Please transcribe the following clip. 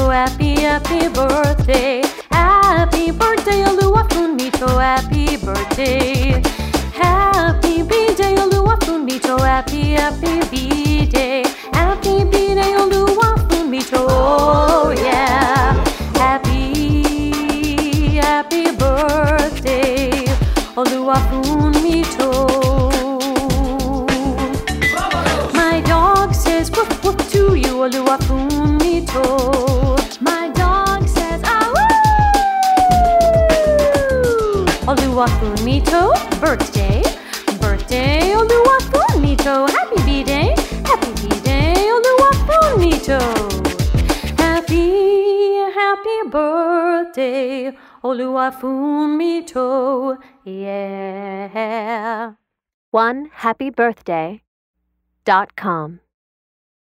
happy, happy birthday. Happy birthday, Oluwafunmi-to, happy birthday. Happy B-day, Oluwafunmi-to, happy, happy B-day. Happy B-day, Oluwafunmi-to, oh yeah. Happy, happy birthday, Oluwafunmi-to. My dog says woof woof to you, Oluwafunmi-to. My dog says ah woo. Oluwafunmi-to, birthday, birthday, Oluwafunmi-to. Happy B-day, happy B-day, Oluwafunmi-to. Happy, happy birthday, Oluwafunmi-to, yeah. OneHappyBirthday.com